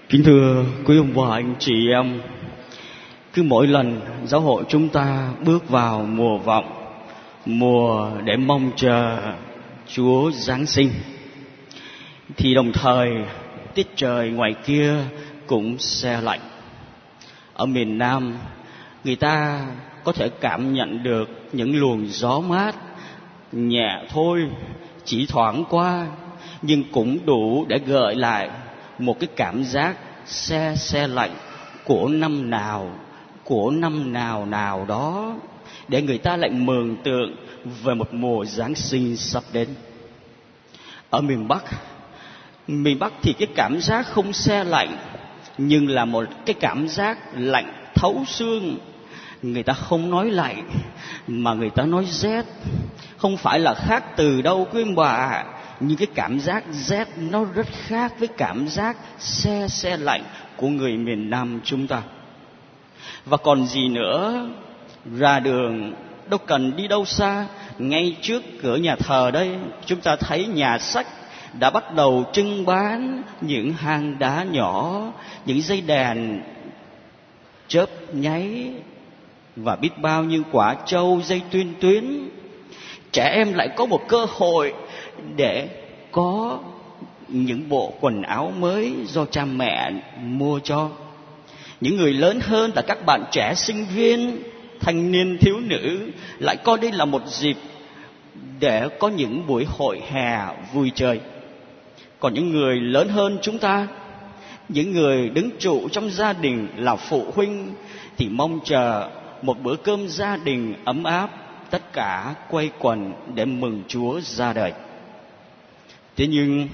Kính thưa quý ông bà anh chị em, cứ mỗi lần giáo hội chúng ta bước vào mùa vọng, mùa để mong chờ Chúa Giáng sinh, thì đồng thời tiết trời ngoài kia cũng se lạnh. Ở miền Nam, người ta có thể cảm nhận được những luồng gió mát nhẹ thôi, chỉ thoảng qua, nhưng cũng đủ để gợi lại một cái cảm giác se lạnh của năm nào đó, để người ta lại mường tượng về một mùa Giáng sinh sắp đến. Ở miền Bắc thì cái cảm giác không se lạnh, nhưng là một cái cảm giác lạnh thấu xương. Người ta không nói lạnh mà người ta nói rét. Không phải là khác từ đâu quý ông bà ạ, nhưng cái cảm giác rét nó rất khác với cảm giác se lạnh của người miền Nam chúng ta. Và còn gì nữa, ra đường đâu cần đi đâu xa, ngay trước cửa nhà thờ đây chúng ta thấy nhà sách đã bắt đầu trưng bán những hang đá nhỏ, những dây đèn chớp nháy và biết bao nhiêu quả trâu dây tuyến. Trẻ em lại có một cơ hội để có những bộ quần áo mới do cha mẹ mua cho. Những người lớn hơn là các bạn trẻ sinh viên, thanh niên thiếu nữ lại coi đây là một dịp để có những buổi hội hè vui chơi. Còn những người lớn hơn chúng ta, những người đứng trụ trong gia đình là phụ huynh, thì mong chờ một bữa cơm gia đình ấm áp, tất cả quây quần để mừng Chúa ra đời. Thế nhưng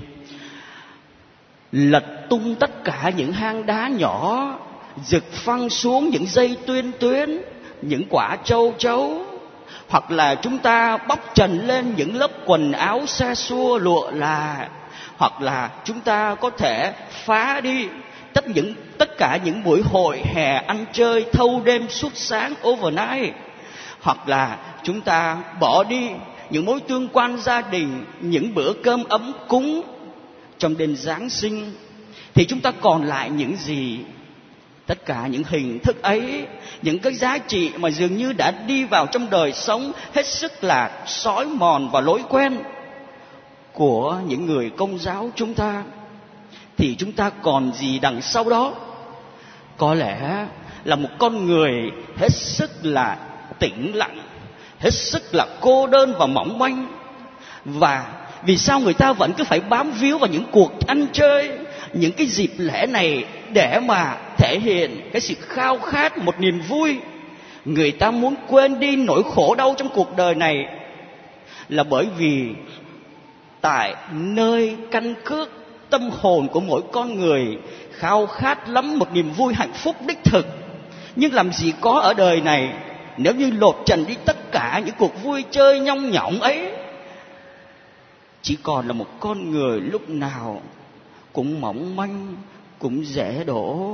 lật tung tất cả những hang đá nhỏ, giật phăng xuống những dây tuyến, những quả châu chấu, hoặc là chúng ta bóc trần lên những lớp quần áo xe xua lụa là, hoặc là chúng ta có thể phá đi tất cả những buổi hội hè ăn chơi thâu đêm suốt sáng overnight, hoặc là chúng ta bỏ đi những mối tương quan gia đình, những bữa cơm ấm cúng trong đêm Giáng sinh. Thì chúng ta còn lại những gì? Tất cả những hình thức ấy, những cái giá trị mà dường như đã đi vào trong đời sống hết sức là xói mòn và lối quen của những người Công giáo chúng ta, thì chúng ta còn gì đằng sau đó? Có lẽ là một con người hết sức là tĩnh lặng, hết sức là cô đơn và mỏng manh. Và vì sao người ta vẫn cứ phải bám víu vào những cuộc ăn chơi, những cái dịp lễ này để mà thể hiện cái sự khao khát một niềm vui? Người ta muốn quên đi nỗi khổ đau trong cuộc đời này, là bởi vì tại nơi căn cước tâm hồn của mỗi con người khao khát lắm một niềm vui hạnh phúc đích thực. Nhưng làm gì có ở đời này nếu như lột trần đi tất cả những cuộc vui chơi nhong nhỏng ấy, chỉ còn là một con người lúc nào cũng mỏng manh, cũng dễ đổ.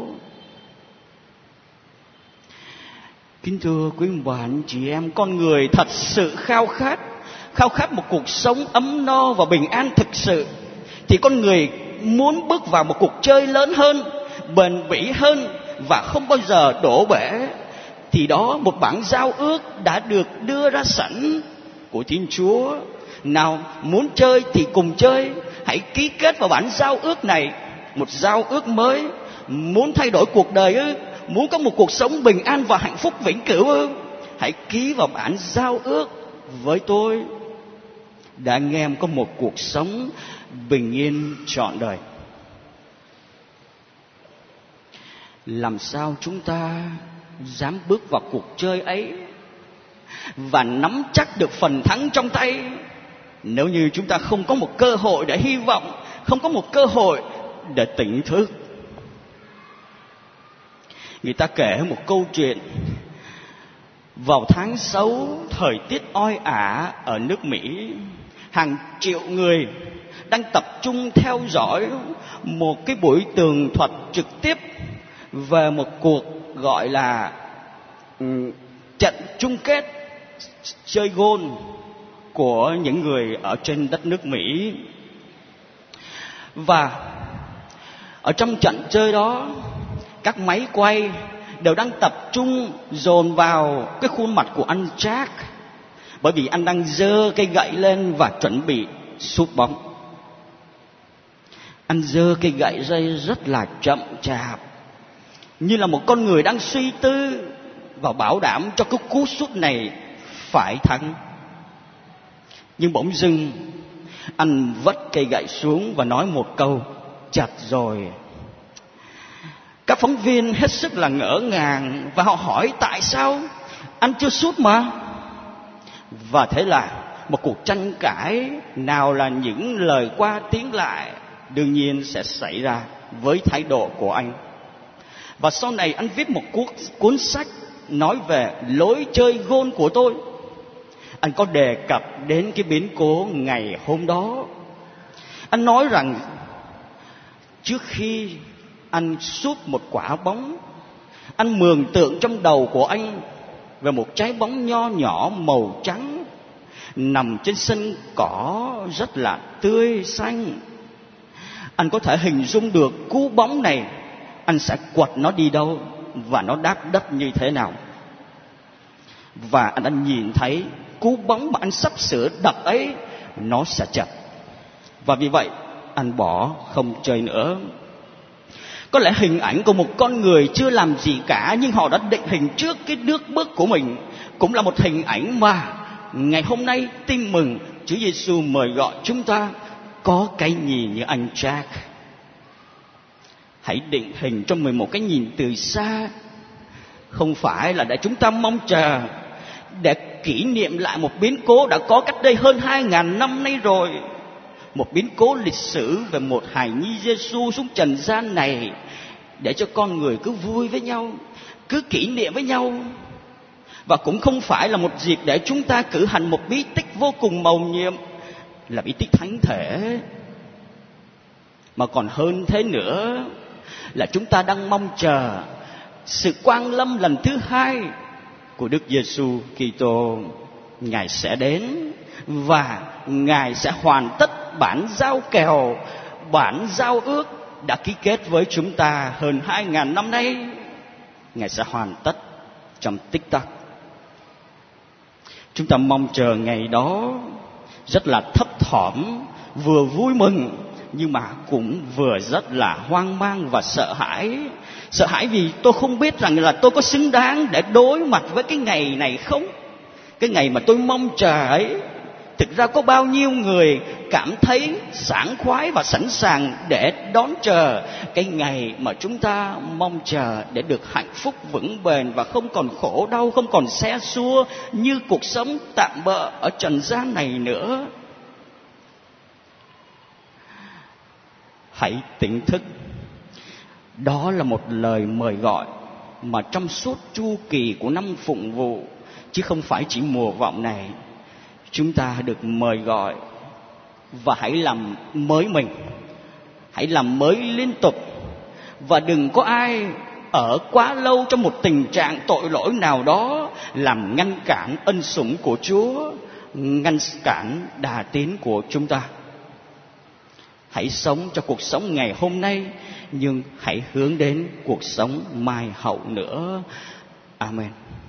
Kính thưa quý ông bà anh chị em, con người thật sự khao khát một cuộc sống ấm no và bình an thực sự, thì con người muốn bước vào một cuộc chơi lớn hơn, bền bỉ hơn và không bao giờ đổ bể. Thì đó, một bản giao ước đã được đưa ra sẵn của Thiên Chúa. Nào, muốn chơi thì cùng chơi, hãy ký kết vào bản giao ước này, một giao ước mới. Muốn thay đổi cuộc đời ư? Muốn có một cuộc sống bình an và hạnh phúc vĩnh cửu ư? Hãy ký vào bản giao ước với tôi, để anh em có một cuộc sống bình yên trọn đời. Làm sao chúng ta dám bước vào cuộc chơi ấy và nắm chắc được phần thắng trong tay, nếu như chúng ta không có một cơ hội để hy vọng, không có một cơ hội để tỉnh thức? Người ta kể một câu chuyện, vào tháng 6, thời tiết oi ả ở nước Mỹ, hàng triệu người đang tập trung theo dõi một cái buổi tường thuật trực tiếp về một cuộc gọi là trận chung kết chơi golf của những người ở trên đất nước Mỹ. Và Ở trong trận chơi đó, các máy quay đều đang tập trung dồn vào cái khuôn mặt của anh Jack, bởi vì anh đang giơ cây gậy lên và chuẩn bị sút bóng. Anh giơ cây gậy ra rất là chậm chạp, như là một con người đang suy tư và bảo đảm cho cái cú sút này phải thắng. Nhưng bỗng dưng anh vất cây gậy xuống và nói một câu: chặt rồi. Các phóng viên hết sức là ngỡ ngàng và họ hỏi tại sao anh chưa sút mà. Và thế là một cuộc tranh cãi, nào là những lời qua tiếng lại, đương nhiên sẽ xảy ra với thái độ của anh. Và sau này anh viết một cuốn sách nói về lối chơi gôn của tôi. Anh có đề cập đến cái biến cố ngày hôm đó. Anh nói rằng trước khi anh sút một quả bóng, anh mường tượng trong đầu của anh về một trái bóng nho nhỏ màu trắng nằm trên sân cỏ rất là tươi xanh. Anh có thể hình dung được cú bóng này anh sẽ quật nó đi đâu và nó đáp đất như thế nào. Và anh đã nhìn thấy cú bóng mà anh sắp sửa đập ấy nó sẽ chật. Và vì vậy anh bỏ không chơi nữa. Có lẽ hình ảnh của một con người chưa làm gì cả, nhưng họ đã định hình trước cái bước bước của mình, cũng là một hình ảnh mà ngày hôm nay Tin Mừng Chúa Giêsu mời gọi chúng ta có cái nhìn như anh Jack. Hãy định hình cho mình một cái nhìn từ xa, không phải là để chúng ta mong chờ để kỷ niệm lại một biến cố đã có cách đây hơn 2.000 năm nay rồi. Một biến cố lịch sử về một hài nhi Giêsu xuống trần gian này, để cho con người cứ vui với nhau, cứ kỷ niệm với nhau. Và cũng không phải là một dịp để chúng ta cử hành một bí tích vô cùng mầu nhiệm, là bí tích thánh thể. Mà còn hơn thế nữa là chúng ta đang mong chờ sự quang lâm lần thứ hai của Đức Giêsu Kitô. Ngài sẽ đến và Ngài sẽ hoàn tất bản giao kèo, bản giao ước đã ký kết với chúng ta hơn 2.000 năm nay. Ngài sẽ hoàn tất trong tích tắc. Chúng ta mong chờ ngày đó rất là thấp thỏm, vừa vui mừng nhưng mà cũng vừa rất là hoang mang và sợ hãi. Sợ hãi vì tôi không biết rằng là tôi có xứng đáng để đối mặt với cái ngày này không. Cái ngày mà tôi mong chờ ấy, thực ra có bao nhiêu người cảm thấy sảng khoái và sẵn sàng để đón chờ cái ngày mà chúng ta mong chờ để được hạnh phúc vững bền và không còn khổ đau, không còn xe xua như cuộc sống tạm bợ ở trần gian này nữa. Hãy tỉnh thức. Đó là một lời mời gọi mà trong suốt chu kỳ của năm phụng vụ, chứ không phải chỉ mùa vọng này, chúng ta được mời gọi. Và hãy làm mới mình, hãy làm mới liên tục. Và đừng có ai ở quá lâu trong một tình trạng tội lỗi nào đó làm ngăn cản ân sủng của Chúa, ngăn cản đà tiến của chúng ta. Hãy sống cho cuộc sống ngày hôm nay, nhưng hãy hướng đến cuộc sống mai hậu nữa. Amen.